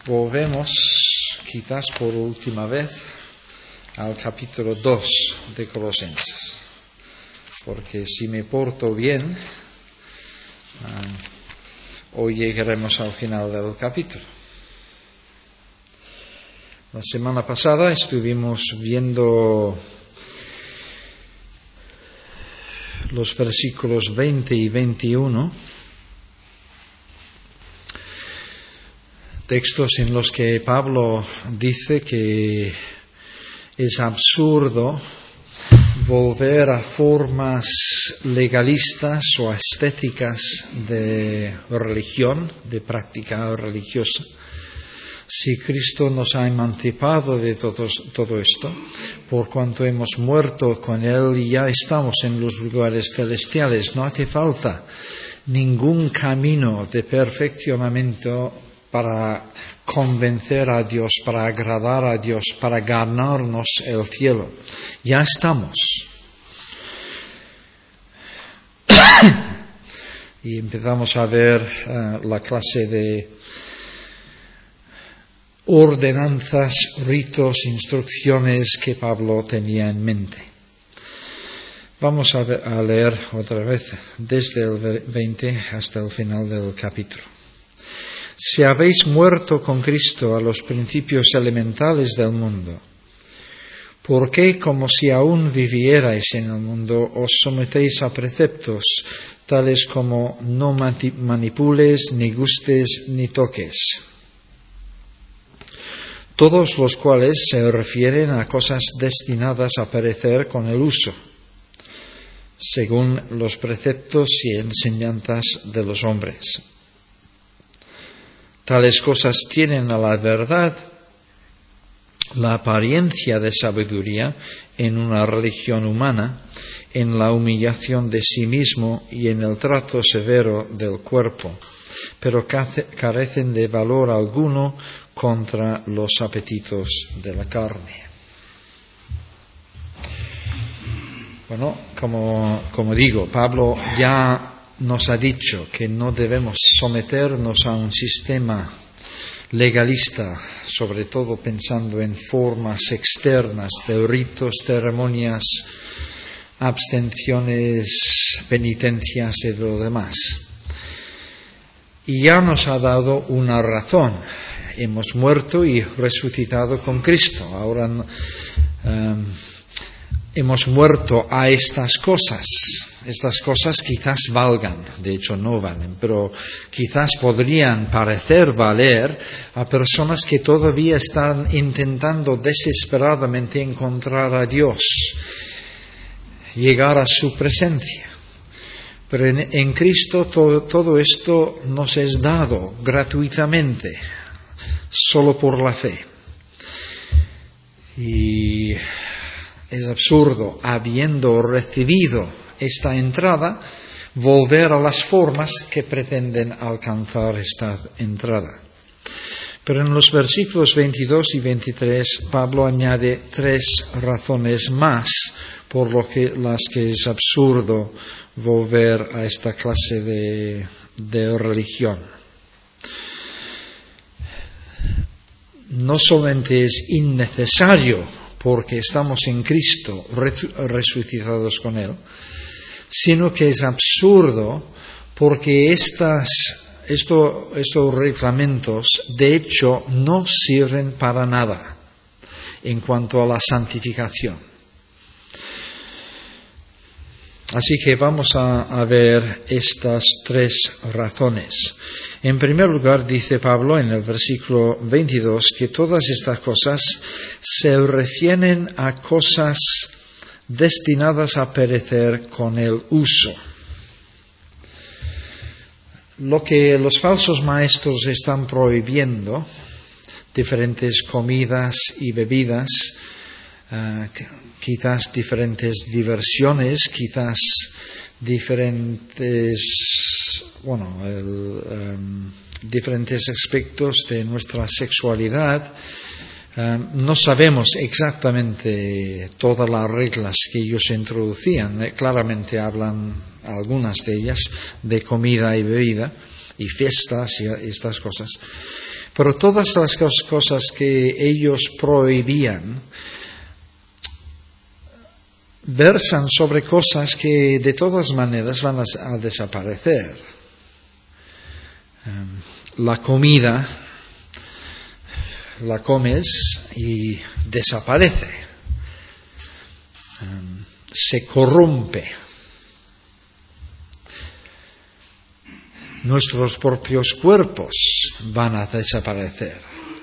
Volvemos, quizás por última vez, al capítulo 2 de Colosenses, porque si me porto bien, hoy llegaremos al final del capítulo. La semana pasada estuvimos viendo los versículos 20 y 21, textos en los que Pablo dice que es absurdo volver a formas legalistas o estéticas de religión, de práctica religiosa. Si Cristo nos ha emancipado de todo esto, por cuanto hemos muerto con Él y ya estamos en los lugares celestiales, no hace falta ningún camino de perfeccionamiento para convencer a Dios, para agradar a Dios, para ganarnos el cielo. Ya estamos. Y empezamos a ver la clase de ordenanzas, ritos, instrucciones que Pablo tenía en mente. Vamos a leer otra vez desde el 20 hasta el final del capítulo. Si habéis muerto con Cristo a los principios elementales del mundo, ¿por qué, como si aún vivierais en el mundo, os sometéis a preceptos tales como no manipules, ni gustes, ni toques? Todos los cuales se refieren a cosas destinadas a perecer con el uso, según los preceptos y enseñanzas de los hombres. Tales cosas tienen a la verdad la apariencia de sabiduría en una religión humana, en la humillación de sí mismo y en el trato severo del cuerpo, pero carecen de valor alguno contra los apetitos de la carne. Bueno, como digo, Pablo ya nos ha dicho que no debemos someternos a un sistema legalista, sobre todo pensando en formas externas de ritos, ceremonias, abstenciones, penitencias y lo demás. Y ya nos ha dado una razón. Hemos muerto y resucitado con Cristo. Ahora hemos muerto a estas cosas. Estas cosas quizás valgan, de hecho no valen, pero quizás podrían parecer valer a personas que todavía están intentando desesperadamente encontrar a Dios, llegar a su presencia. Pero en Cristo todo esto nos es dado gratuitamente, solo por la fe. Y es absurdo, habiendo recibido esta entrada, volver a las formas que pretenden alcanzar esta entrada. Pero en los versículos 22 y 23, Pablo añade 3 razones más por las que es absurdo volver a esta clase de religión. No solamente es innecesario porque estamos en Cristo resucitados con Él, sino que es absurdo porque estos reglamentos de hecho no sirven para nada en cuanto a la santificación. Así que vamos a ver estas 3 razones. En primer lugar, dice Pablo en el versículo 22 que todas estas cosas se refieren a cosas destinadas a perecer con el uso. Lo que los falsos maestros están prohibiendo, diferentes comidas y bebidas, quizás diferentes diversiones, quizás diferentes aspectos de nuestra sexualidad. No sabemos exactamente todas las reglas que ellos introducían. Claramente hablan, algunas de ellas, de comida y bebida y fiestas y estas cosas. Pero todas las cosas que ellos prohibían versan sobre cosas que de todas maneras van a desaparecer. La comida la comes y desaparece, se corrompe. Nuestros propios cuerpos van a desaparecer.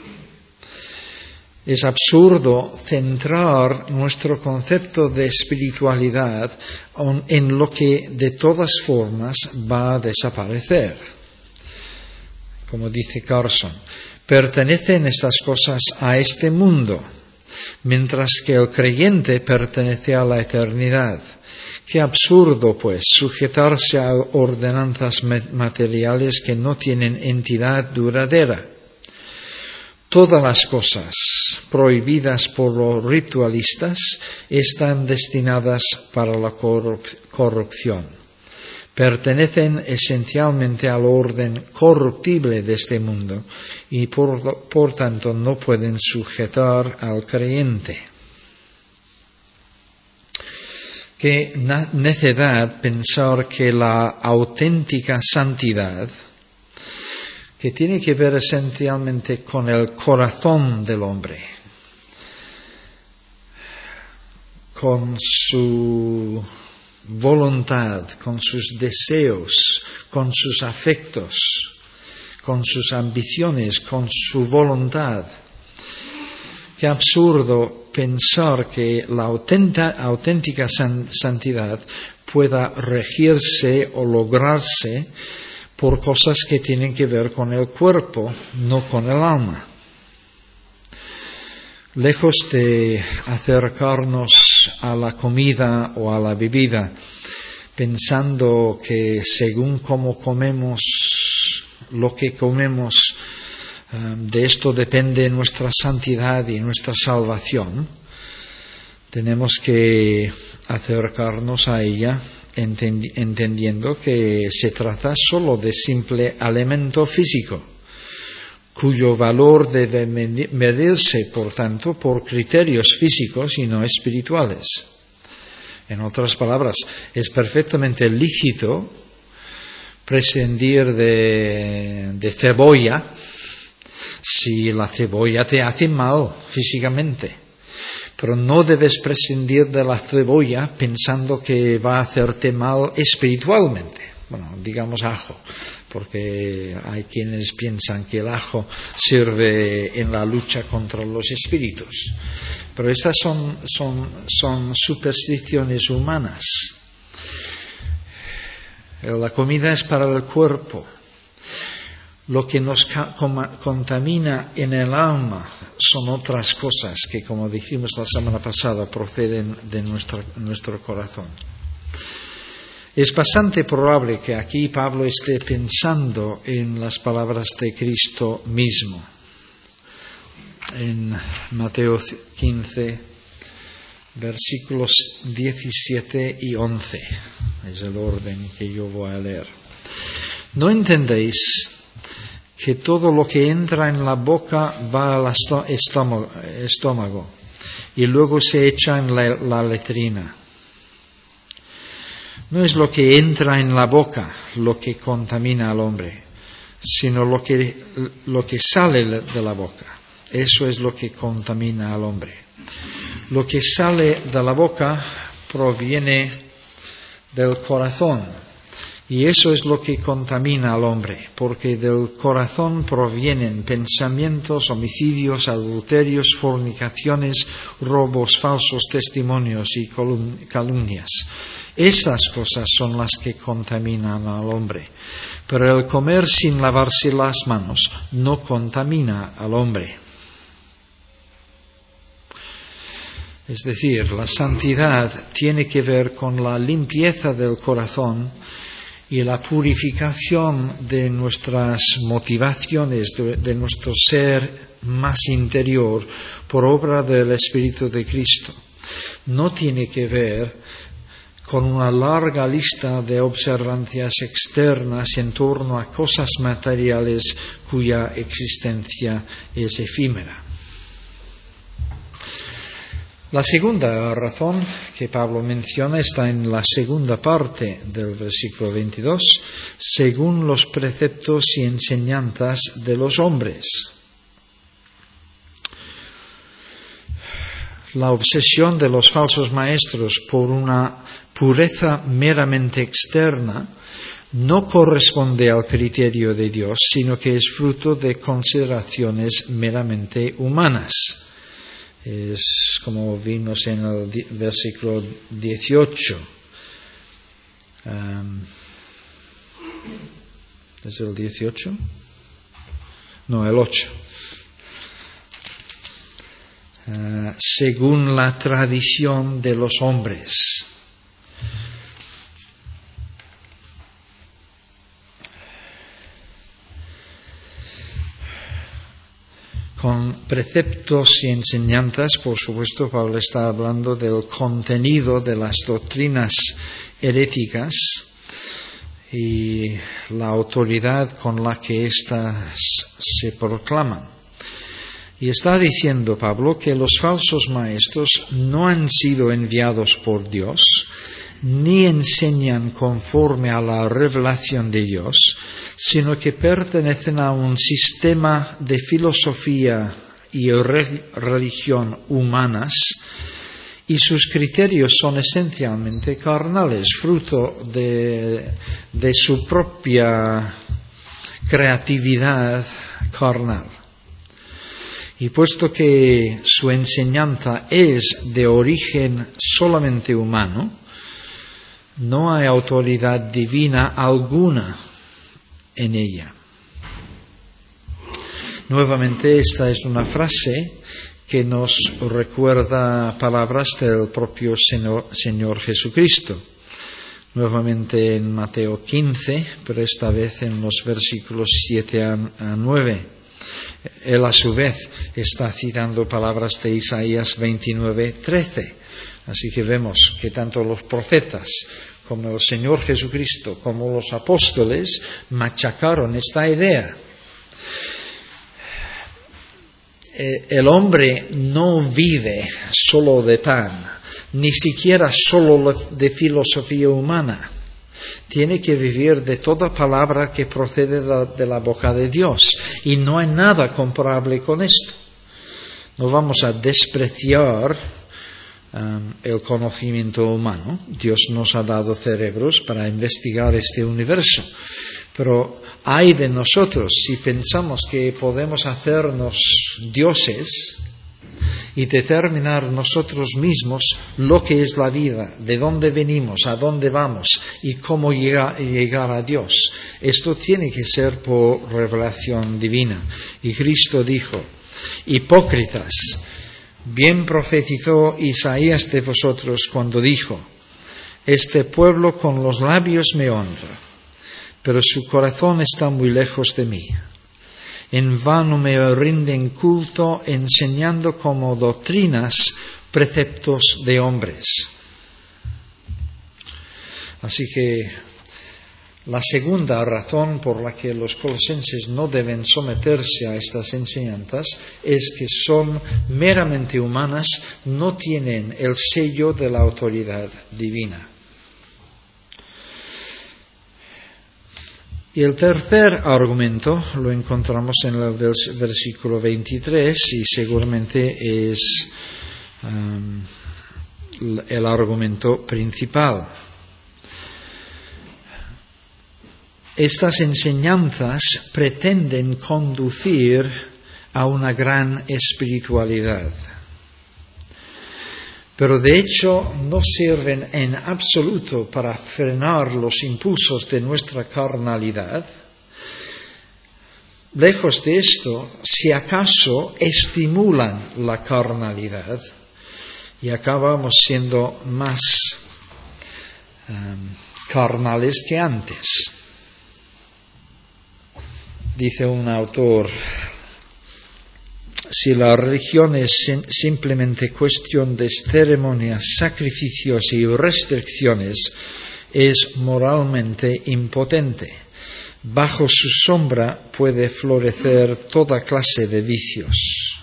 Es absurdo centrar nuestro concepto de espiritualidad en lo que de todas formas va a desaparecer. Como dice Carson, pertenecen estas cosas a este mundo, mientras que el creyente pertenece a la eternidad. Qué absurdo, pues, sujetarse a ordenanzas materiales que no tienen entidad duradera. Todas las cosas prohibidas por los ritualistas están destinadas para la corrupción. Pertenecen esencialmente al orden corruptible de este mundo y por tanto no pueden sujetar al creyente. Qué necedad pensar que la auténtica santidad, que tiene que ver esencialmente con el corazón del hombre, con su voluntad, con sus deseos, con sus afectos, con sus ambiciones, con su voluntad. Qué absurdo pensar que la auténtica santidad pueda regirse o lograrse por cosas que tienen que ver con el cuerpo, no con el alma. Lejos de acercarnos a la comida o a la bebida, pensando que según cómo comemos, lo que comemos, de esto depende nuestra santidad y nuestra salvación, tenemos que acercarnos a ella entendiendo que se trata solo de simple alimento físico, cuyo valor debe medirse, por tanto, por criterios físicos y no espirituales. En otras palabras, es perfectamente lícito prescindir de cebolla si la cebolla te hace mal físicamente. Pero no debes prescindir de la cebolla pensando que va a hacerte mal espiritualmente. Bueno, digamos ajo, porque hay quienes piensan que el ajo sirve en la lucha contra los espíritus. Pero estas son supersticiones humanas. La comida es para el cuerpo. Lo que nos contamina en el alma son otras cosas que, como dijimos la semana pasada, proceden de nuestro corazón. Es bastante probable que aquí Pablo esté pensando en las palabras de Cristo mismo. En Mateo 15, versículos 17 y 11. Es el orden que yo voy a leer. ¿No entendéis que todo lo que entra en la boca va al estómago y luego se echa en la letrina? No es lo que entra en la boca lo que contamina al hombre, sino lo que sale de la boca. Eso es lo que contamina al hombre. Lo que sale de la boca proviene del corazón. Y eso es lo que contamina al hombre, porque del corazón provienen pensamientos, homicidios, adulterios, fornicaciones, robos, falsos testimonios y calumnias. Esas cosas son las que contaminan al hombre. Pero el comer sin lavarse las manos no contamina al hombre. Es decir, la santidad tiene que ver con la limpieza del corazón y la purificación de nuestras motivaciones, de nuestro ser más interior, por obra del Espíritu de Cristo. No tiene que ver con una larga lista de observancias externas en torno a cosas materiales cuya existencia es efímera. La segunda razón que Pablo menciona está en la segunda parte del versículo 22, según los preceptos y enseñanzas de los hombres. La obsesión de los falsos maestros por una pureza meramente externa no corresponde al criterio de Dios, sino que es fruto de consideraciones meramente humanas. Es como vimos en el versículo 18. ¿Es el 18? No, el 8. Según la tradición de los hombres. Con preceptos y enseñanzas, por supuesto, Pablo está hablando del contenido de las doctrinas heréticas y la autoridad con la que éstas se proclaman. Y está diciendo Pablo que los falsos maestros no han sido enviados por Dios, ni enseñan conforme a la revelación de Dios, sino que pertenecen a un sistema de filosofía y religión humanas, y sus criterios son esencialmente carnales, fruto de su propia creatividad carnal. Y puesto que su enseñanza es de origen solamente humano, no hay autoridad divina alguna en ella. Nuevamente, esta es una frase que nos recuerda palabras del propio Señor Jesucristo. Nuevamente en Mateo 15, pero esta vez en los versículos 7 a 9. Él a su vez está citando palabras de Isaías 29:13. Así que vemos que tanto los profetas como el Señor Jesucristo como los apóstoles machacaron esta idea. El hombre no vive solo de pan, ni siquiera solo de filosofía humana. Tiene que vivir de toda palabra que procede de la boca de Dios. Y no hay nada comparable con esto. No vamos a despreciar el conocimiento humano. Dios nos ha dado cerebros para investigar este universo. Pero ay de nosotros si pensamos que podemos hacernos dioses y determinar nosotros mismos lo que es la vida, de dónde venimos, a dónde vamos y cómo llegar a Dios. Esto tiene que ser por revelación divina. Y Cristo dijo: hipócritas, bien profetizó Isaías de vosotros cuando dijo: este pueblo con los labios me honra, pero su corazón está muy lejos de mí. En vano me rinden culto enseñando como doctrinas preceptos de hombres. Así que la segunda razón por la que los colosenses no deben someterse a estas enseñanzas es que son meramente humanas, no tienen el sello de la autoridad divina. Y el tercer argumento lo encontramos en el versículo 23 y seguramente es el argumento principal. Estas enseñanzas pretenden conducir a una gran espiritualidad, pero de hecho no sirven en absoluto para frenar los impulsos de nuestra carnalidad. Lejos de esto, si acaso estimulan la carnalidad y acabamos siendo más carnales que antes. Dice un autor: si la religión es simplemente cuestión de ceremonias, sacrificios y restricciones, es moralmente impotente. Bajo su sombra puede florecer toda clase de vicios.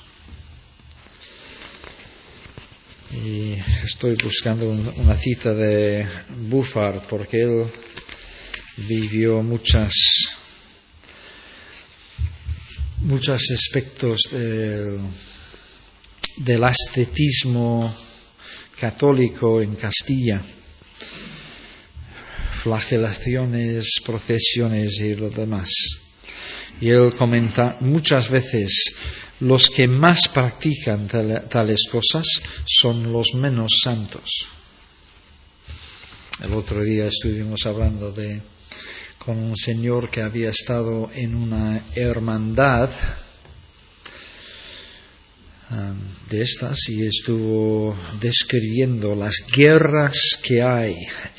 Y estoy buscando una cita de Buffard porque él vivió muchos aspectos del ascetismo católico en Castilla. Flagelaciones, procesiones y lo demás. Y él comenta muchas veces: los que más practican tales cosas son los menos santos. El otro día estuvimos hablando con un señor que había estado en una hermandad de estas y estuvo describiendo las guerras que hay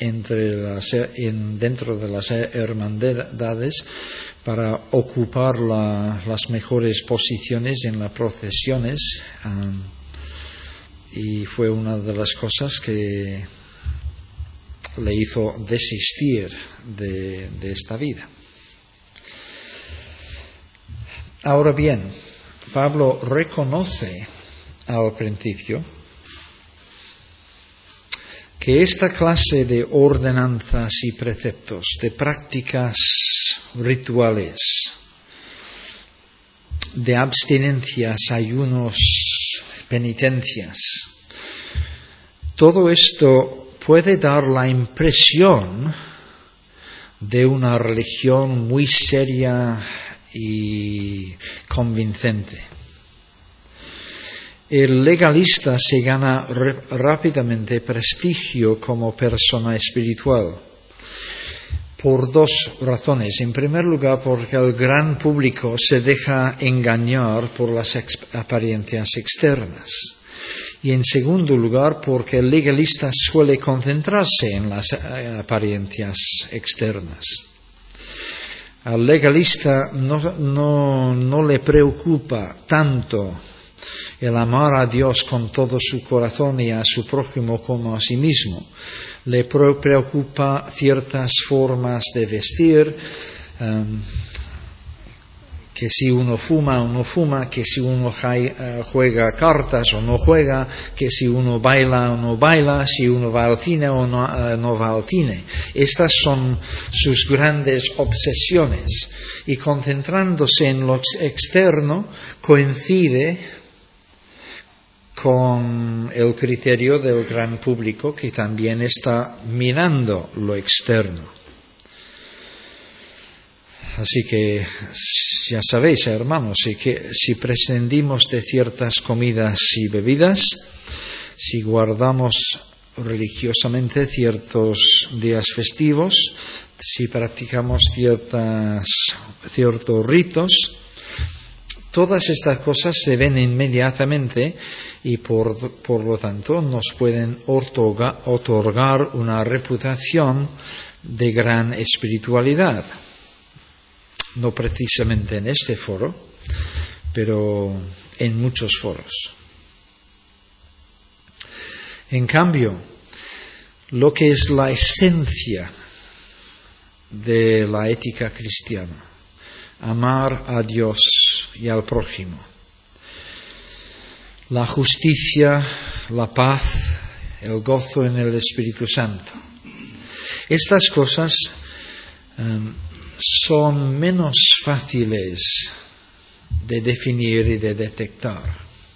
dentro de las hermandades para ocupar las mejores posiciones en las procesiones, y fue una de las cosas que le hizo desistir de esta vida. Ahora bien, Pablo reconoce al principio que esta clase de ordenanzas y preceptos, de prácticas rituales, de abstinencias, ayunos, penitencias, todo esto puede dar la impresión de una religión muy seria y convincente. El legalista se gana rápidamente prestigio como persona espiritual por dos razones. En primer lugar, porque el gran público se deja engañar por las apariencias externas. Y en segundo lugar, porque el legalista suele concentrarse en las apariencias externas. Al legalista no le preocupa tanto el amar a Dios con todo su corazón y a su prójimo como a sí mismo. Le preocupa ciertas formas de vestir, que si uno fuma o no fuma, que si uno juega cartas o no juega, que si uno baila o no baila, si uno va al cine o no va al cine. Estas son sus grandes obsesiones, y concentrándose en lo externo coincide con el criterio del gran público, que también está mirando lo externo. Así que ya sabéis, hermanos, si prescindimos de ciertas comidas y bebidas, si guardamos religiosamente ciertos días festivos, si practicamos ciertos ritos, todas estas cosas se ven inmediatamente y por lo tanto nos pueden otorgar una reputación de gran espiritualidad. No precisamente en este foro, pero en muchos foros. En cambio, lo que es la esencia de la ética cristiana, amar a Dios y al prójimo, la justicia, la paz, el gozo en el Espíritu Santo. Estas cosas son menos fáciles de definir y de detectar,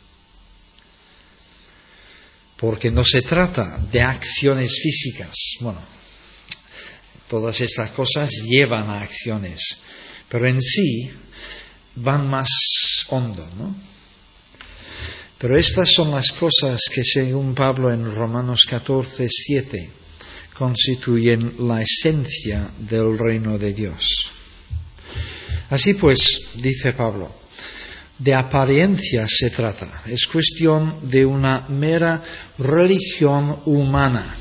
porque no se trata de acciones físicas. Bueno, todas estas cosas llevan a acciones, pero en sí van más hondo, ¿no? Pero estas son las cosas que, según Pablo en Romanos 14:7, constituyen la esencia del reino de Dios. Así pues, dice Pablo, de apariencia se trata. Es cuestión de una mera religión humana.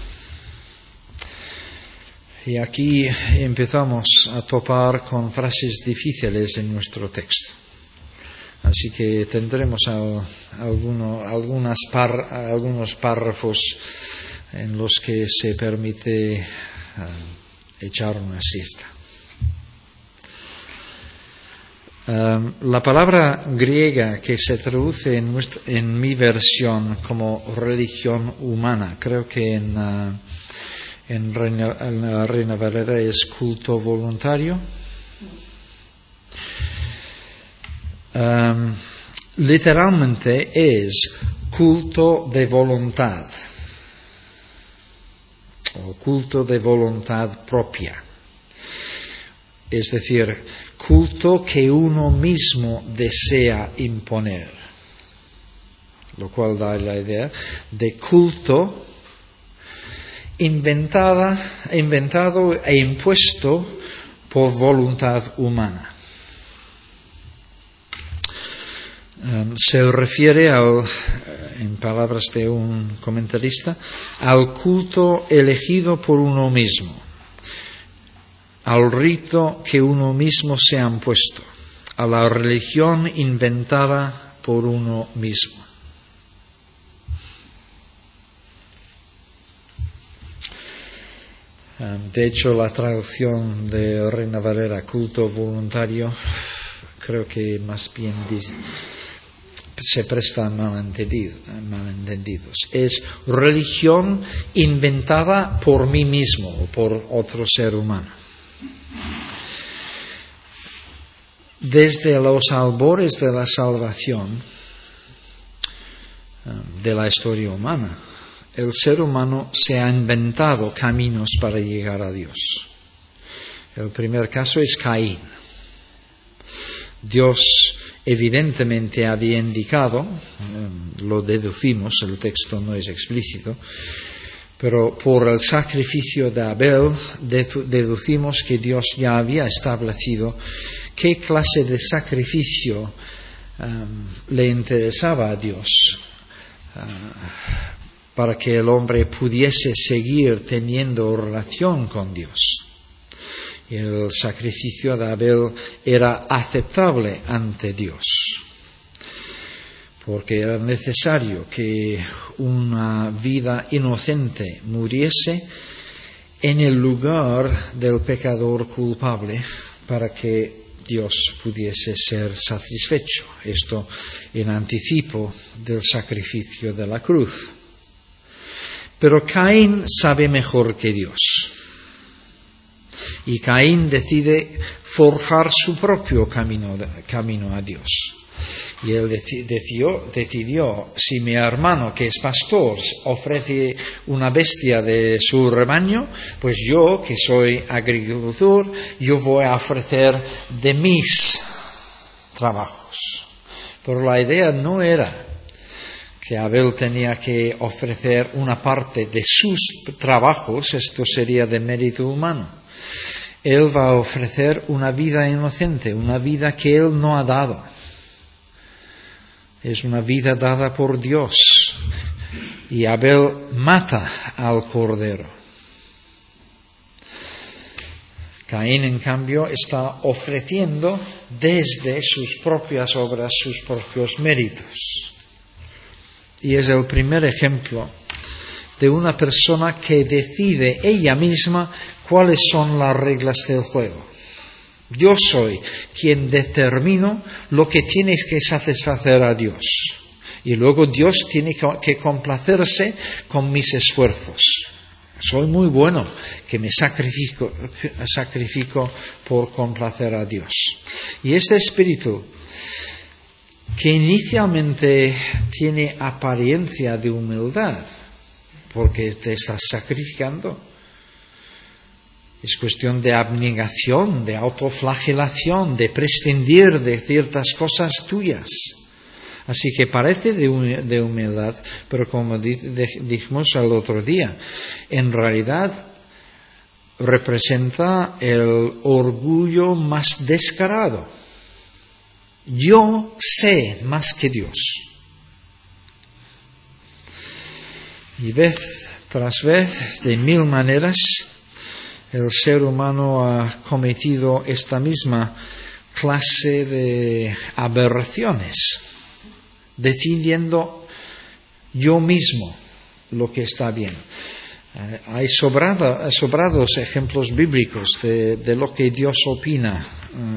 Y aquí empezamos a topar con frases difíciles en nuestro texto. Así que tendremos algunos párrafos en los que se permite echar una siesta. La palabra griega que se traduce en mi versión como religión humana, creo que en la Reina Valera es culto voluntario. Literalmente es culto de voluntad o culto de voluntad propia. Es decir, culto que uno mismo desea imponer, lo cual da la idea de culto inventado e impuesto por voluntad humana. Se refiere en palabras de un comentarista, al culto elegido por uno mismo, al rito que uno mismo se ha impuesto, a la religión inventada por uno mismo. De hecho, la traducción de Reina Valera, culto voluntario, creo que más bien se presta a malentendidos. Es religión inventada por mí mismo o por otro ser humano. Desde los albores de la salvación de la historia humana, el ser humano se ha inventado caminos para llegar a Dios. El primer caso es Caín. Dios evidentemente había indicado, lo deducimos, el texto no es explícito, pero por el sacrificio de Abel deducimos que Dios ya había establecido qué clase de sacrificio le interesaba a Dios para que el hombre pudiese seguir teniendo relación con Dios. Y el sacrificio de Abel era aceptable ante Dios, porque era necesario que una vida inocente muriese en el lugar del pecador culpable para que Dios pudiese ser satisfecho. Esto en anticipo del sacrificio de la cruz. Pero Caín sabe mejor que Dios. Y Caín decide forjar su propio camino a Dios. Y él decidió, si mi hermano, que es pastor, ofrece una bestia de su rebaño, pues yo, que soy agricultor, yo voy a ofrecer de mis trabajos. Pero la idea no era que Abel tenía que ofrecer una parte de sus trabajos, esto sería de mérito humano. Él va a ofrecer una vida inocente, una vida que él no ha dado. Es una vida dada por Dios. Y Abel mata al cordero. Caín, en cambio, está ofreciendo desde sus propias obras, sus propios méritos. Y es el primer ejemplo de una persona que decide ella misma cuáles son las reglas del juego. Yo soy quien determino lo que tienes que satisfacer a Dios. Y luego Dios tiene que complacerse con mis esfuerzos. Soy muy bueno que me sacrifico por complacer a Dios. Y este espíritu, que inicialmente tiene apariencia de humildad, porque te estás sacrificando, es cuestión de abnegación, de autoflagelación, de prescindir de ciertas cosas tuyas. Así que parece de humildad, pero como dijimos el otro día, en realidad representa el orgullo más descarado. Yo sé más que Dios. Y vez tras vez, de mil maneras, el ser humano ha cometido esta misma clase de aberraciones, decidiendo yo mismo lo que está bien. Hay sobrados ejemplos bíblicos de lo que Dios opina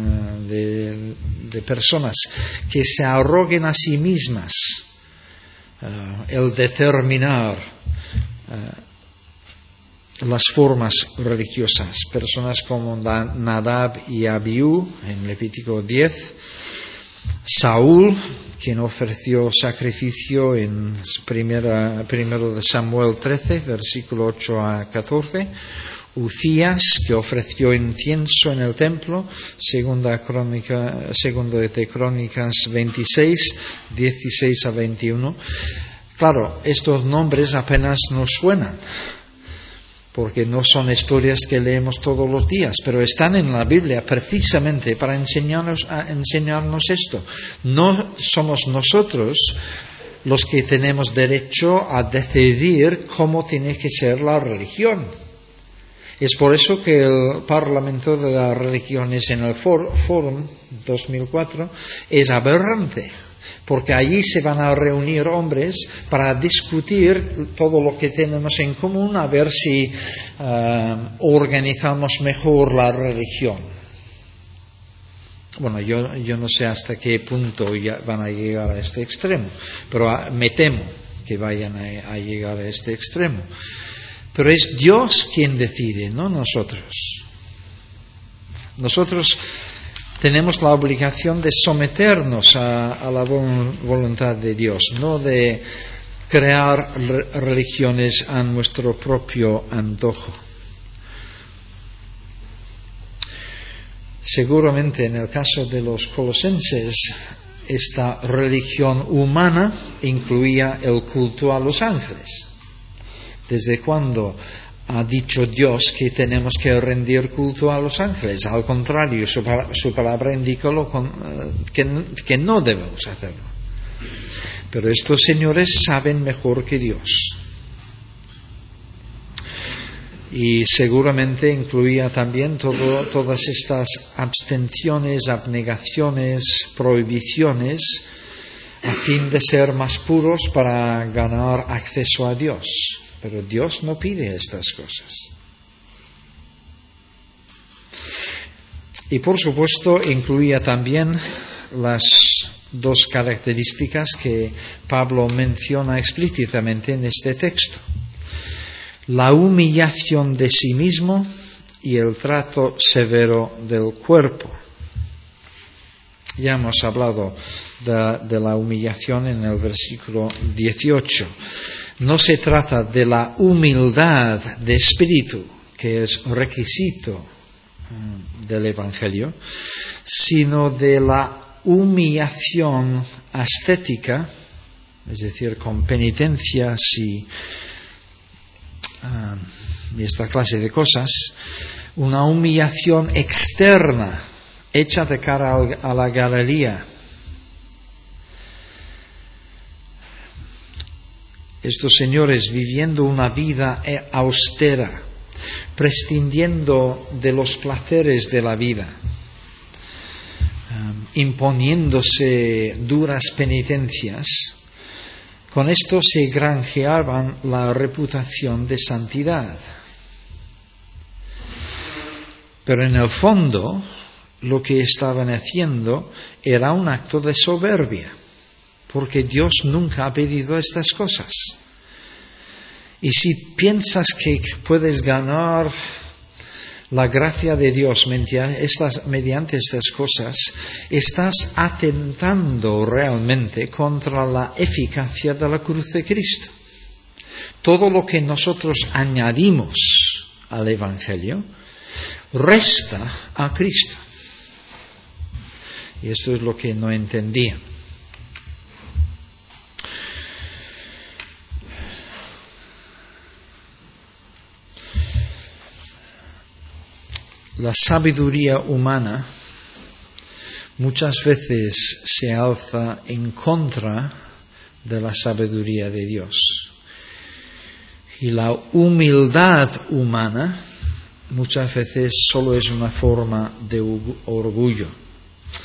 de personas que se arroguen a sí mismas el determinar las formas religiosas. Personas como Nadab y Abiú en Levítico 10, Saúl, quien ofreció sacrificio en primero de Samuel 13, versículo 8 a 14, Ucías, que ofreció incienso en el templo, segundo de Crónicas 26, 16 a 21. Claro, estos nombres apenas nos suenan, porque no son historias que leemos todos los días, pero están en la Biblia precisamente para enseñarnos esto. No somos nosotros los que tenemos derecho a decidir cómo tiene que ser la religión. Es por eso que el Parlamento de las Religiones en el Fórum 2004 es aberrante, porque allí se van a reunir hombres para discutir todo lo que tenemos en común, a ver si organizamos mejor la religión. Bueno, yo no sé hasta qué punto van a llegar a este extremo, pero me temo que vayan a llegar a este extremo. Pero es Dios quien decide, no nosotros. Nosotros tenemos la obligación de someternos a la voluntad de Dios, no de crear religiones a nuestro propio antojo. Seguramente en el caso de los colosenses, esta religión humana incluía el culto a los ángeles. ¿Desde cuándo ha dicho Dios que tenemos que rendir culto a los ángeles? Al contrario, su palabra indica que no debemos hacerlo. Pero estos señores saben mejor que Dios. Y seguramente incluía también todas estas abstenciones, abnegaciones, prohibiciones, a fin de ser más puros para ganar acceso a Dios. Pero Dios no pide estas cosas. Y por supuesto incluía también las dos características que Pablo menciona explícitamente en este texto: la humillación de sí mismo y el trato severo del cuerpo. Ya hemos hablado de la humillación en el versículo 18. No se trata de la humildad de espíritu, que es requisito del Evangelio, sino de la humillación ascética, es decir, con penitencias y esta clase de cosas, una humillación externa hecha de cara a la galería. Estos señores viviendo una vida austera, prescindiendo de los placeres de la vida, imponiéndose duras penitencias, con esto se granjeaban la reputación de santidad. Pero en el fondo, lo que estaban haciendo era un acto de soberbia, porque Dios nunca ha pedido estas cosas. Y si piensas que puedes ganar la gracia de Dios mediante estas cosas, estás atentando realmente contra la eficacia de la cruz de Cristo. Todo lo que nosotros añadimos al Evangelio resta a Cristo. Y esto es lo que no entendían. La sabiduría humana muchas veces se alza en contra de la sabiduría de Dios. Y la humildad humana muchas veces solo es una forma de orgullo.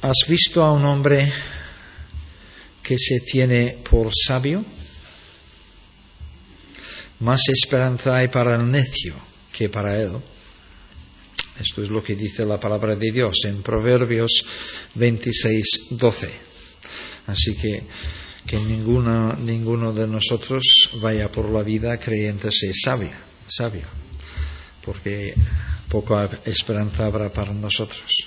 ¿Has visto a un hombre que se tiene por sabio? Más esperanza hay para el necio que para él. Esto es lo que dice la palabra de Dios en Proverbios 26:12. Así que ninguno de nosotros vaya por la vida creyéndose sabio, porque poca esperanza habrá para nosotros.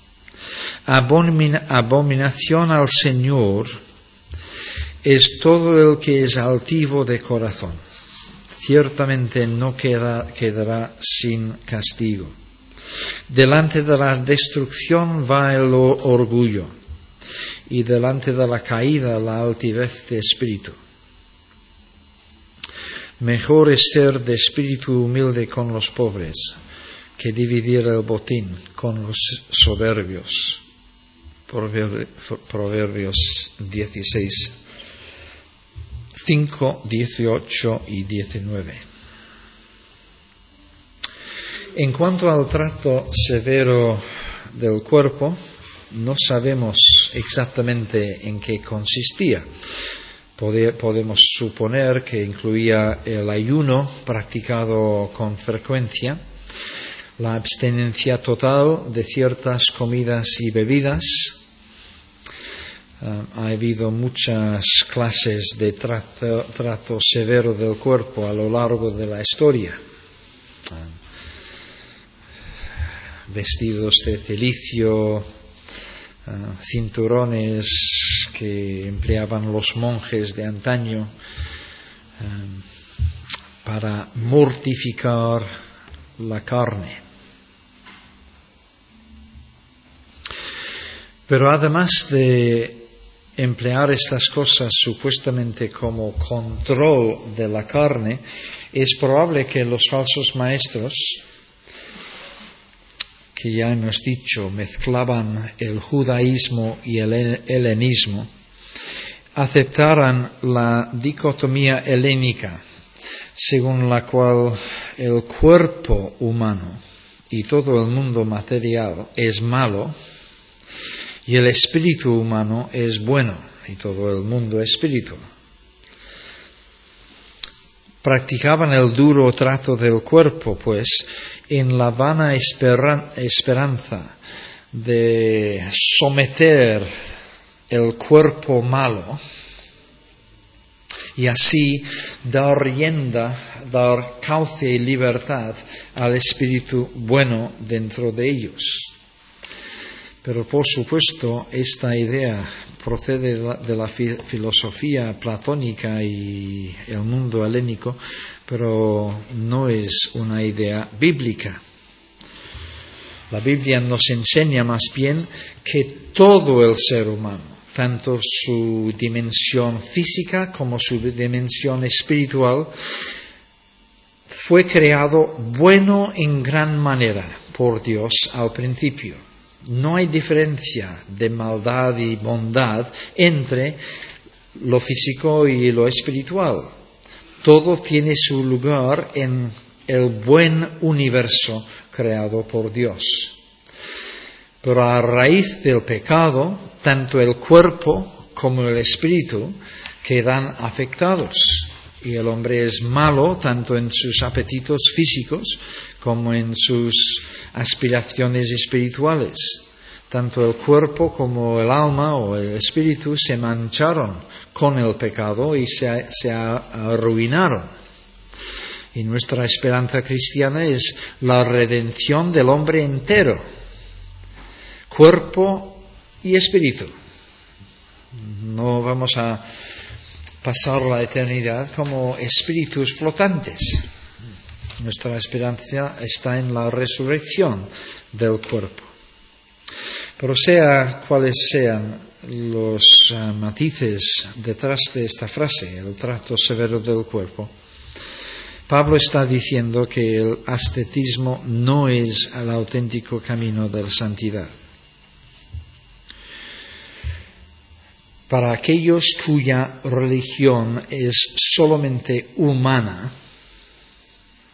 Abominación al Señor es todo el que es altivo de corazón. Ciertamente no quedará sin castigo. Delante de la destrucción va el orgullo, y delante de la caída la altivez de espíritu. Mejor es ser de espíritu humilde con los pobres que dividir el botín con los soberbios. Proverbios 16, 5, 18 y 19. En cuanto al trato severo del cuerpo, no sabemos exactamente en qué consistía. Podemos suponer que incluía el ayuno practicado con frecuencia, la abstinencia total de ciertas comidas y bebidas. Ha habido muchas clases de trato severo del cuerpo a lo largo de la historia. Vestidos de cilicio, cinturones que empleaban los monjes de antaño para mortificar la carne. Pero además de emplear estas cosas supuestamente como control de la carne, es probable que los falsos maestros, que ya hemos dicho mezclaban el judaísmo y el helenismo, aceptaran la dicotomía helénica, según la cual el cuerpo humano y todo el mundo material es malo, y el espíritu humano es bueno, y todo el mundo espiritual. Practicaban el duro trato del cuerpo, pues, en la vana esperanza de someter el cuerpo malo y así dar cauce y libertad al espíritu bueno dentro de ellos. Pero por supuesto esta idea procede de la filosofía platónica y el mundo helénico, pero no es una idea bíblica. La Biblia nos enseña más bien que todo el ser humano, tanto su dimensión física como su dimensión espiritual, fue creado bueno en gran manera por Dios al principio. No hay diferencia de maldad y bondad entre lo físico y lo espiritual. Todo tiene su lugar en el buen universo creado por Dios. Pero a raíz del pecado, tanto el cuerpo como el espíritu quedan afectados. Y el hombre es malo tanto en sus apetitos físicos como en sus aspiraciones espirituales. Tanto el cuerpo como el alma o el espíritu se mancharon con el pecado y se arruinaron. Y nuestra esperanza cristiana es la redención del hombre entero, cuerpo y espíritu. No vamos a pasar la eternidad como espíritus flotantes. Nuestra esperanza está en la resurrección del cuerpo. Pero sea cuales sean los matices detrás de esta frase, el trato severo del cuerpo, Pablo está diciendo que el ascetismo no es el auténtico camino de la santidad. Para aquellos cuya religión es solamente humana,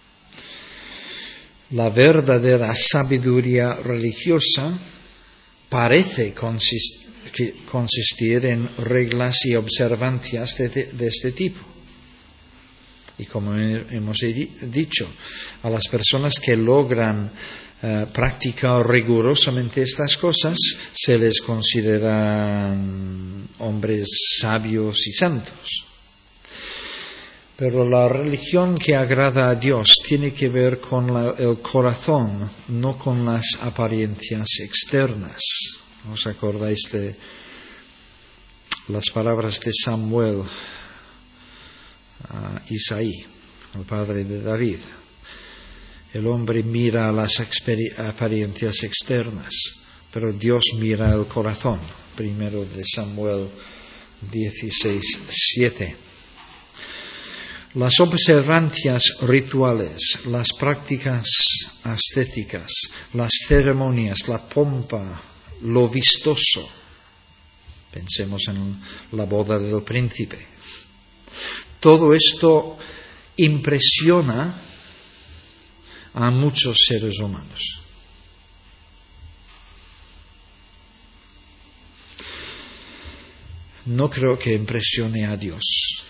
la verdadera sabiduría religiosa parece consistir en reglas y observancias de este tipo. Y como hemos dicho, a las personas que logran practicar rigurosamente estas cosas se les consideran hombres sabios y santos. Pero la religión que agrada a Dios tiene que ver con el corazón, no con las apariencias externas. ¿Os acordáis de las palabras de Samuel a Isaí, el padre de David? El hombre mira las apariencias externas, pero Dios mira el corazón. Primero de Samuel 16:7. Las observancias rituales, las prácticas ascéticas, las ceremonias, la pompa, lo vistoso. Pensemos en la boda del príncipe. Todo esto impresiona a muchos seres humanos. No creo que impresione a Dios.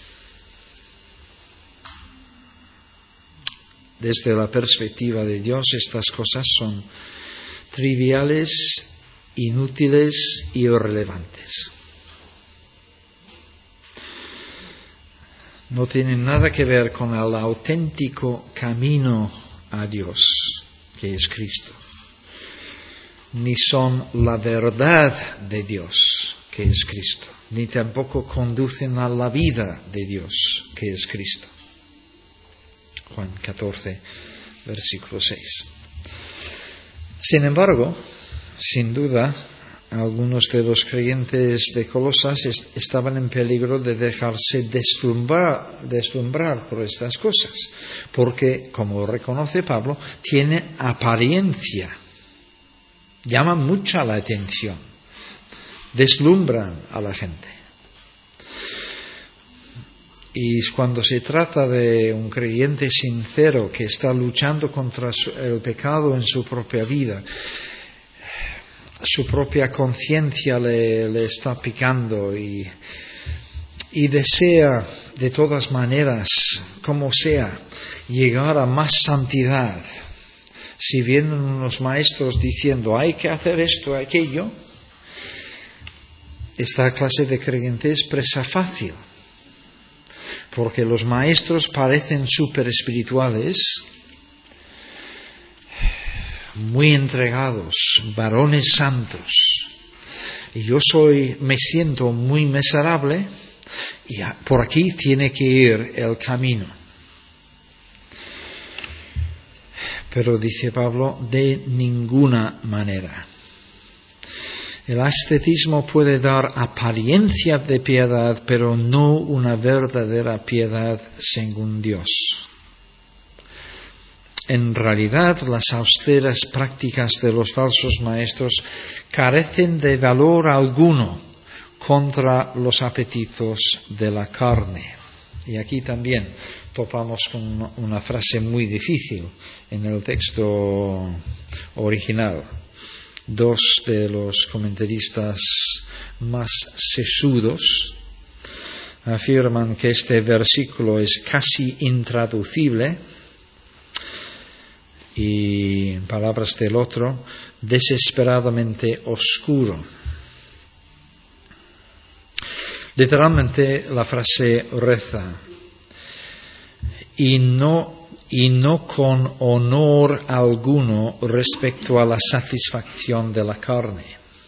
Desde la perspectiva de Dios, estas cosas son triviales, inútiles y irrelevantes. No tienen nada que ver con el auténtico camino a Dios, que es Cristo. Ni son la verdad de Dios, que es Cristo. Ni tampoco conducen a la vida de Dios, que es Cristo. Juan 14, versículo 6. Sin embargo, sin duda, algunos de los creyentes de Colosas estaban en peligro de dejarse deslumbrar por estas cosas, porque, como reconoce Pablo, tiene apariencia, llama mucha la atención, deslumbran a la gente. Y cuando se trata de un creyente sincero que está luchando contra el pecado en su propia vida, su propia conciencia le está picando y desea de todas maneras, como sea, llegar a más santidad. Si vienen unos maestros diciendo hay que hacer esto, aquello, esta clase de creyente es presa fácil. Porque los maestros parecen súper espirituales, muy entregados, varones santos. Y yo me siento muy miserable y por aquí tiene que ir el camino. Pero dice Pablo, de ninguna manera. El ascetismo puede dar apariencia de piedad, pero no una verdadera piedad según Dios. En realidad, las austeras prácticas de los falsos maestros carecen de valor alguno contra los apetitos de la carne. Y aquí también topamos con una frase muy difícil en el texto original. Dos de los comentaristas más sesudos afirman que este versículo es casi intraducible y, en palabras del otro, desesperadamente oscuro. Literalmente la frase reza: y no con honor alguno respecto a la satisfacción de la carne.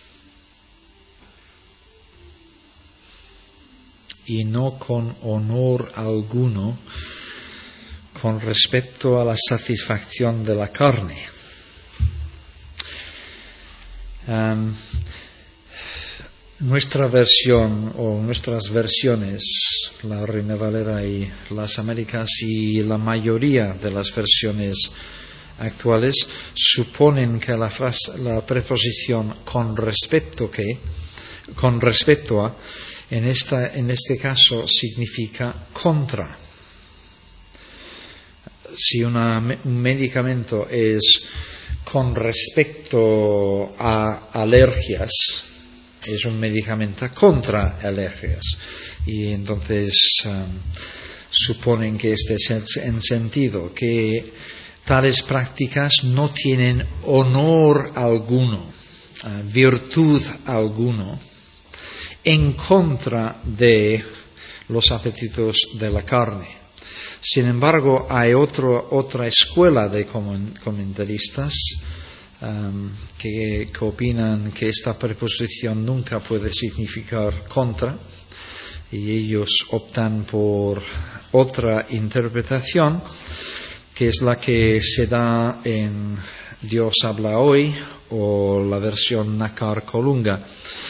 Y no con honor alguno con respecto a la satisfacción de la carne. Nuestra versión o nuestras versiones, la Reina Valera y las Américas y la mayoría de las versiones actuales suponen que la preposición con respecto a en este caso significa contra. Si un medicamento es con respecto a alergias, es un medicamento contra alergias. Y entonces suponen que este es en sentido que tales prácticas no tienen honor alguno, virtud alguno, en contra de los apetitos de la carne. Sin embargo, hay otra escuela de comentaristas que opinan que esta preposición nunca puede significar contra, y ellos optan por otra interpretación, que es la que se da en Dios habla hoy o la versión Nácar Colunga.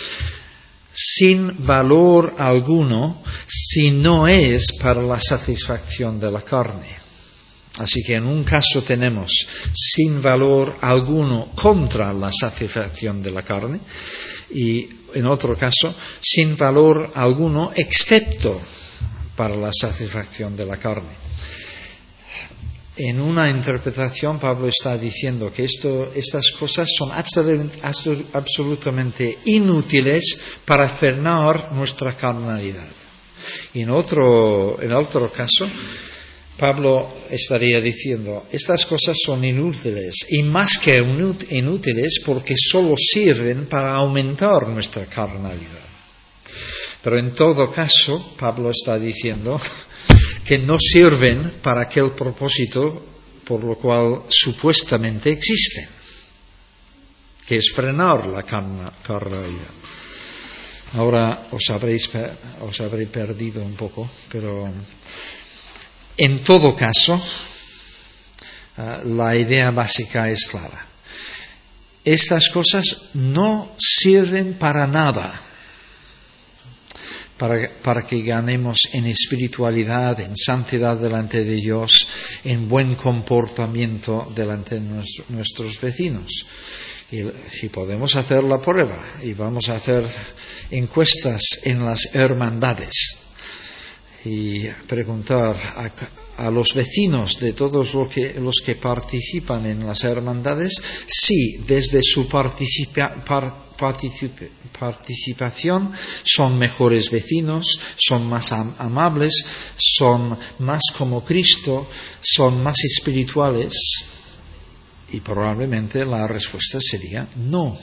Sin valor alguno si no es para la satisfacción de la carne. Así que en un caso tenemos sin valor alguno contra la satisfacción de la carne y en otro caso sin valor alguno excepto para la satisfacción de la carne. En una interpretación Pablo está diciendo que estas cosas son absolutamente inútiles para frenar nuestra carnalidad. Y en otro caso Pablo estaría diciendo, estas cosas son inútiles, y más que inútiles porque solo sirven para aumentar nuestra carnalidad. Pero en todo caso, Pablo está diciendo que no sirven para aquel propósito por lo cual supuestamente existen, que es frenar la carnalidad. Ahora os habré perdido un poco, pero en todo caso, la idea básica es clara. Estas cosas no sirven para nada para que ganemos en espiritualidad, en santidad delante de Dios, en buen comportamiento delante de nuestros vecinos. Y podemos hacer la prueba y vamos a hacer encuestas en las hermandades y preguntar a los vecinos de todos los que participan en las hermandades si desde su participación son mejores vecinos, son más amables, son más como Cristo, son más espirituales, y probablemente la respuesta sería no.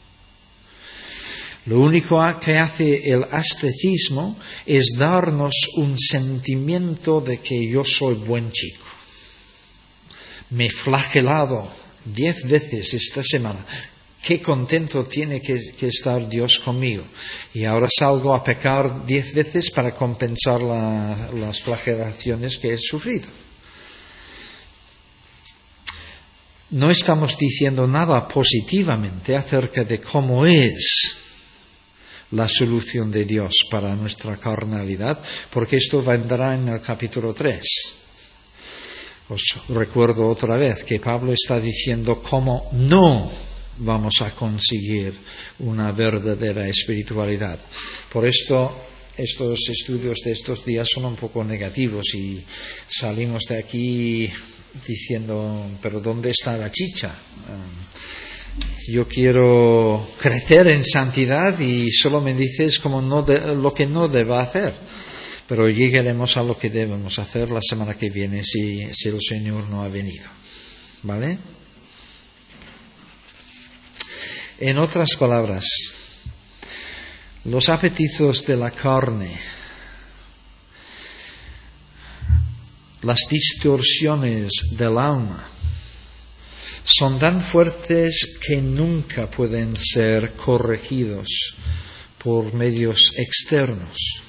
Lo único que hace el ascetismo es darnos un sentimiento de que yo soy buen chico. Me he flagelado 10 veces esta semana. Qué contento tiene que estar Dios conmigo. Y ahora salgo a pecar 10 veces para compensar las flagelaciones que he sufrido. No estamos diciendo nada positivamente acerca de cómo es la solución de Dios para nuestra carnalidad, porque esto vendrá en el capítulo 3. Os recuerdo otra vez que Pablo está diciendo cómo no vamos a conseguir una verdadera espiritualidad. Por esto, estos estudios de estos días son un poco negativos y salimos de aquí diciendo, pero ¿dónde está la chicha? Yo quiero crecer en santidad y solo me dices lo que no deba hacer. Pero llegaremos a lo que debemos hacer la semana que viene si el Señor no ha venido. ¿Vale? En otras palabras, los apetitos de la carne, las distorsiones del alma, son tan fuertes que nunca pueden ser corregidos por medios externos.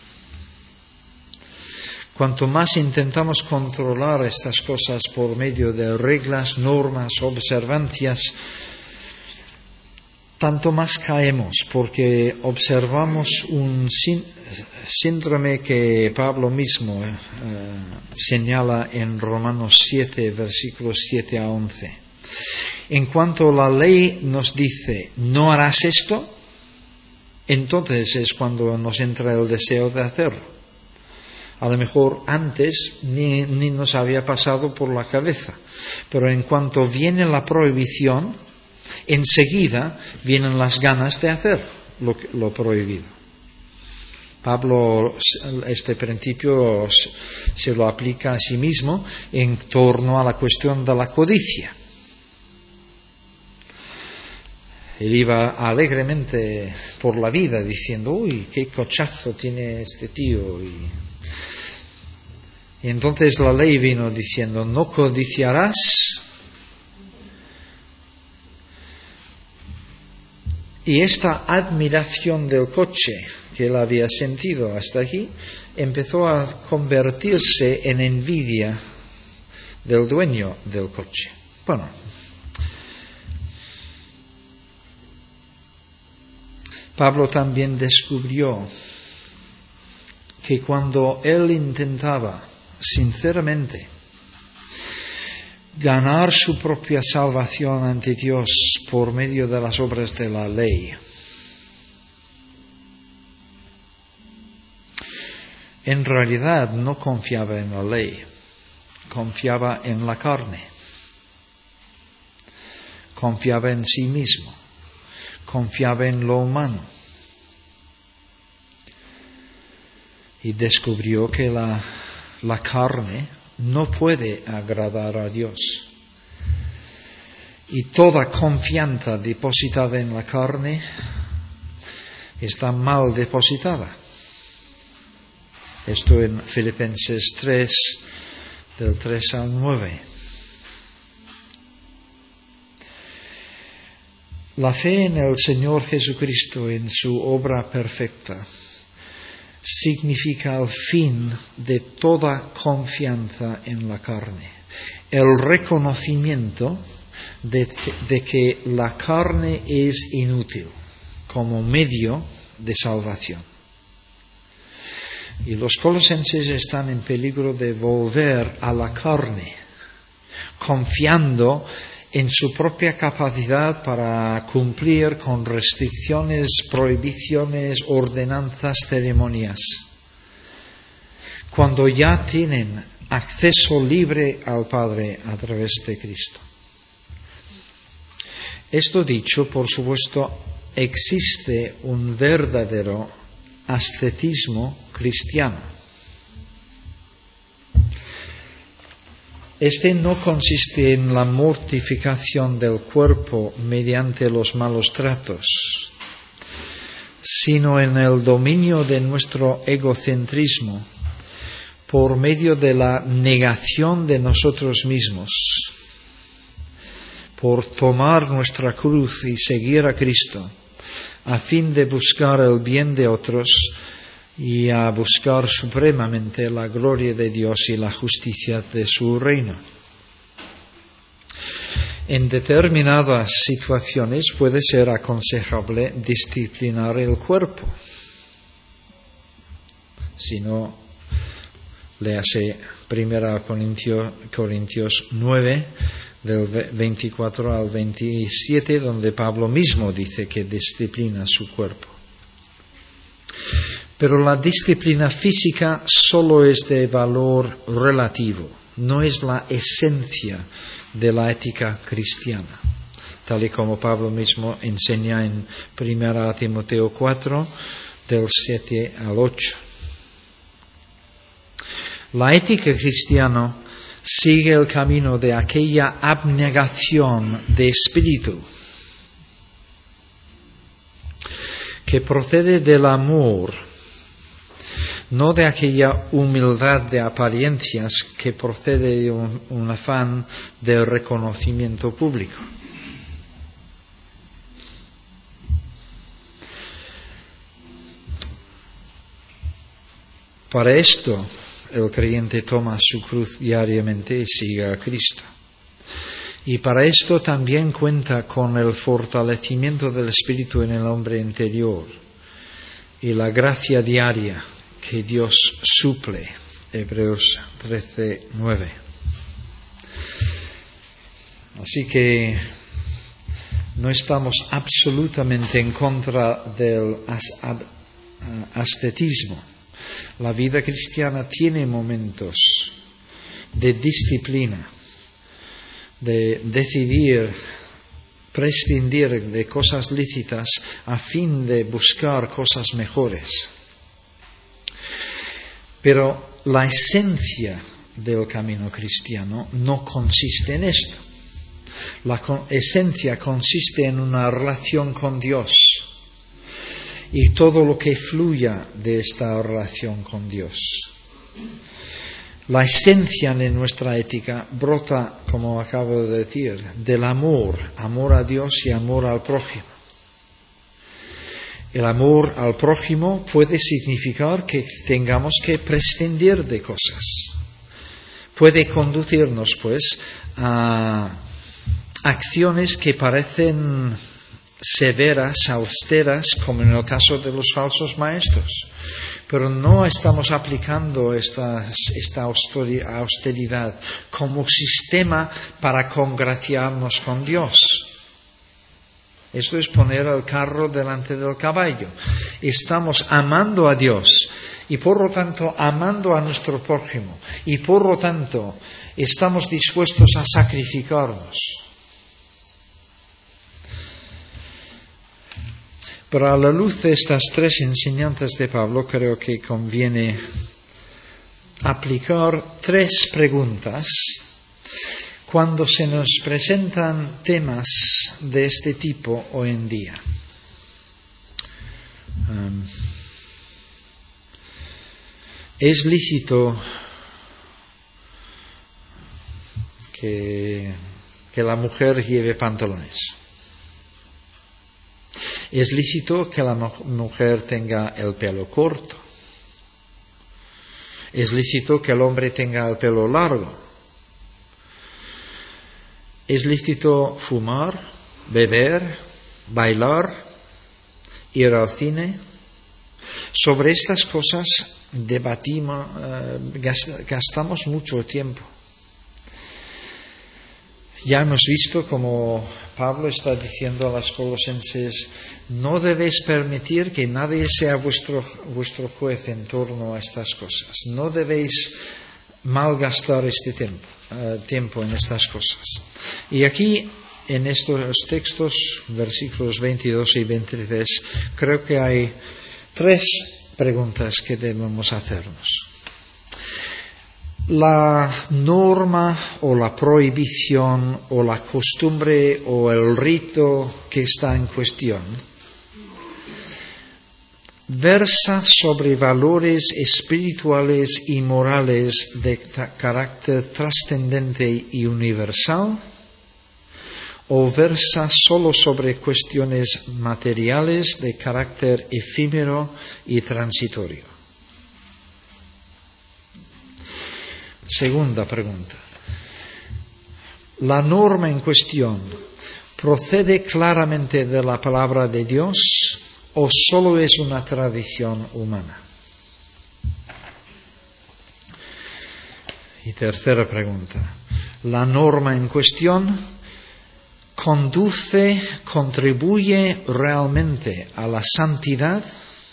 Cuanto más intentamos controlar estas cosas por medio de reglas, normas, observancias, tanto más caemos, porque observamos un síndrome que Pablo mismo señala en Romanos 7, versículos 7 a 11. En cuanto la ley nos dice, no harás esto, entonces es cuando nos entra el deseo de hacerlo. A lo mejor antes ni nos había pasado por la cabeza, pero en cuanto viene la prohibición, enseguida vienen las ganas de hacer lo prohibido. Pablo este principio se lo aplica a sí mismo en torno a la cuestión de la codicia. Él iba alegremente por la vida diciendo, uy, qué cochazo tiene este tío. Y entonces la ley vino diciendo, no codiciarás. Y esta admiración del coche que él había sentido hasta aquí empezó a convertirse en envidia del dueño del coche. Bueno, Pablo también descubrió que cuando él intentaba sinceramente ganar su propia salvación ante Dios por medio de las obras de la ley, en realidad no confiaba en la ley, confiaba en la carne, confiaba en sí mismo, confiaba en lo humano. Y descubrió que la carne no puede agradar a Dios. Y toda confianza depositada en la carne está mal depositada. Esto en Filipenses 3, del 3 al 9. La fe en el Señor Jesucristo, en su obra perfecta, significa el fin de toda confianza en la carne, el reconocimiento de que la carne es inútil como medio de salvación. Y los colosenses están en peligro de volver a la carne, confiando en su propia capacidad para cumplir con restricciones, prohibiciones, ordenanzas, ceremonias, cuando ya tienen acceso libre al Padre a través de Cristo. Esto dicho, por supuesto, existe un verdadero ascetismo cristiano. Este no consiste en la mortificación del cuerpo mediante los malos tratos, sino en el dominio de nuestro egocentrismo por medio de la negación de nosotros mismos, por tomar nuestra cruz y seguir a Cristo, a fin de buscar el bien de otros y a buscar supremamente la gloria de Dios y la justicia de su reino. En determinadas situaciones puede ser aconsejable disciplinar el cuerpo. Si no, léase 1 Corintios 9, del 24 al 27, donde Pablo mismo dice que disciplina su cuerpo. Pero la disciplina física solo es de valor relativo, no es la esencia de la ética cristiana, tal y como Pablo mismo enseña en 1 Timoteo 4, del 7 al 8. La ética cristiana sigue el camino de aquella abnegación de espíritu que procede del amor, no de aquella humildad de apariencias que procede de un afán de reconocimiento público. Para esto, el creyente toma su cruz diariamente y sigue a Cristo. Y para esto también cuenta con el fortalecimiento del Espíritu en el hombre interior y la gracia diaria que Dios suple. Hebreos 13:9. Así que no estamos absolutamente en contra del ascetismo, La vida cristiana tiene momentos de disciplina, de decidir prescindir de cosas lícitas a fin de buscar cosas mejores. Pero la esencia del camino cristiano no consiste en esto. La esencia consiste en una relación con Dios y todo lo que fluya de esta relación con Dios. La esencia de nuestra ética brota, como acabo de decir, del amor a Dios y amor al prójimo. El amor al prójimo puede significar que tengamos que prescindir de cosas. Puede conducirnos, pues, a acciones que parecen severas, austeras, como en el caso de los falsos maestros. Pero no estamos aplicando esta austeridad como sistema para congraciarnos con Dios. Esto es poner el carro delante del caballo. Estamos amando a Dios y por lo tanto amando a nuestro prójimo y por lo tanto estamos dispuestos a sacrificarnos. Pero a la luz de estas tres enseñanzas de Pablo, creo que conviene aplicar tres preguntas cuando se nos presentan temas de este tipo hoy en día. ¿Es lícito que la mujer lleve pantalones? ¿Es lícito que la mujer tenga el pelo corto? ¿Es lícito que el hombre tenga el pelo largo? ¿Es lícito fumar, beber, bailar, ir al cine? Sobre estas cosas debatimos, gastamos mucho tiempo. Ya hemos visto como Pablo está diciendo a los colosenses, no debéis permitir que nadie sea vuestro juez en torno a estas cosas. No debéis malgastar este tiempo en estas cosas. Y aquí, en estos textos, versículos 22 y 23, creo que hay tres preguntas que debemos hacernos. La norma o la prohibición o la costumbre o el rito que está en cuestión versa sobre valores espirituales y morales de carácter trascendente y universal o versa solo sobre cuestiones materiales de carácter efímero y transitorio. Segunda pregunta. ¿La norma en cuestión procede claramente de la palabra de Dios o solo es una tradición humana? Y tercera pregunta. ¿La norma en cuestión contribuye realmente a la santidad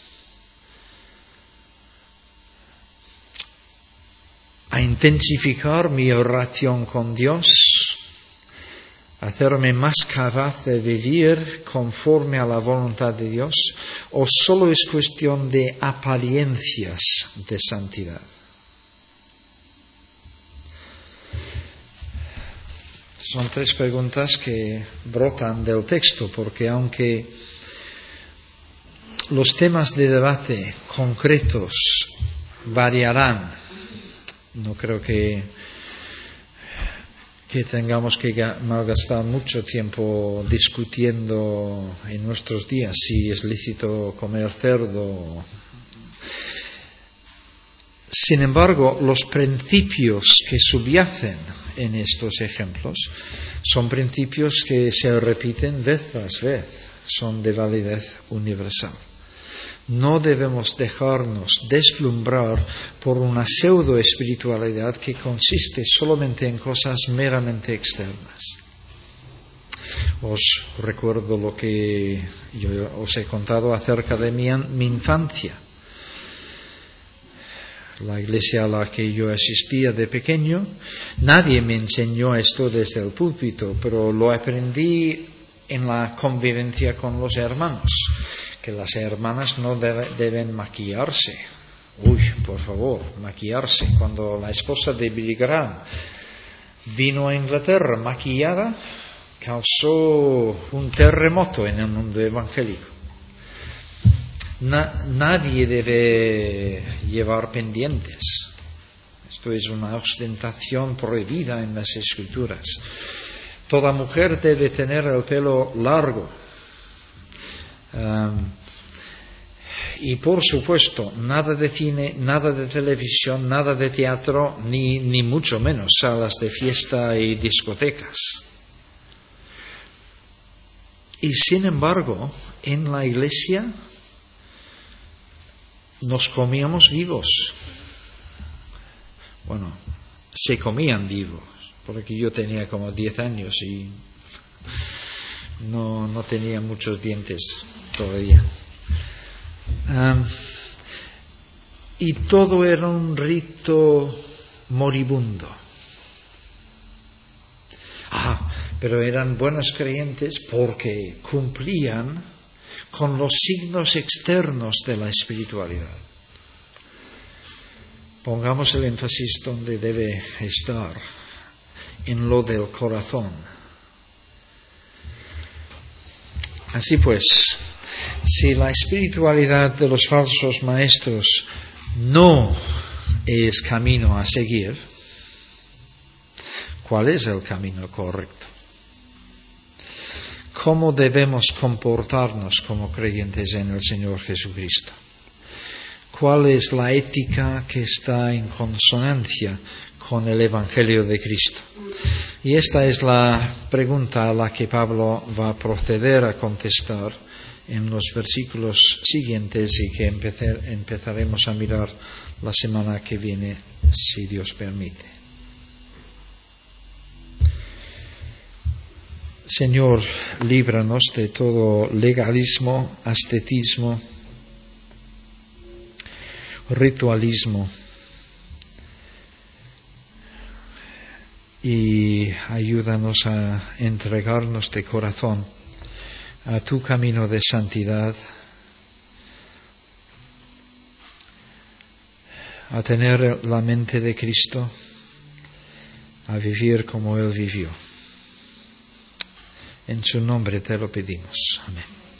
a intensificar mi relación con Dios, hacerme más capaz de vivir conforme a la voluntad de Dios, o solo es cuestión de apariencias de santidad? Son tres preguntas que brotan del texto, porque aunque los temas de debate concretos variarán, no creo que tengamos que malgastar mucho tiempo discutiendo en nuestros días si es lícito comer cerdo. Sin embargo, los principios que subyacen en estos ejemplos son principios que se repiten vez tras vez, son de validez universal. No debemos dejarnos deslumbrar por una pseudo espiritualidad que consiste solamente en cosas meramente externas. Os recuerdo lo que yo os he contado acerca de mi infancia. la iglesia a la que yo asistía de pequeño, nadie me enseñó esto desde el púlpito, pero lo aprendí en la convivencia con los hermanos, que las hermanas no deben maquillarse. Uy, por favor, maquillarse. Cuando la esposa de Billy Graham vino a Inglaterra maquillada, causó un terremoto en el mundo evangélico. Nadie debe llevar pendientes. Esto es una ostentación prohibida en las Escrituras. Toda mujer debe tener el pelo largo. Y por supuesto, nada de cine, nada de televisión, nada de teatro, ni mucho menos salas de fiesta y discotecas. Y sin embargo, en la iglesia nos comíamos vivos. Bueno, se comían vivos, porque yo tenía como 10 años y no tenía muchos dientes todavía. Y todo era un rito moribundo. Pero eran buenos creyentes porque cumplían con los signos externos de la espiritualidad. Pongamos el énfasis donde debe estar, en lo del corazón. Así pues, si la espiritualidad de los falsos maestros no es camino a seguir, ¿cuál es el camino correcto? ¿Cómo debemos comportarnos como creyentes en el Señor Jesucristo? ¿Cuál es la ética que está en consonancia con el Evangelio de Cristo? Y esta es la pregunta a la que Pablo va a proceder a contestar en los versículos siguientes y que empezaremos a mirar la semana que viene, si Dios permite. Señor, líbranos de todo legalismo, ascetismo, ritualismo, y ayúdanos a entregarnos de corazón a tu camino de santidad, a tener la mente de Cristo, a vivir como Él vivió. En su nombre te lo pedimos. Amén.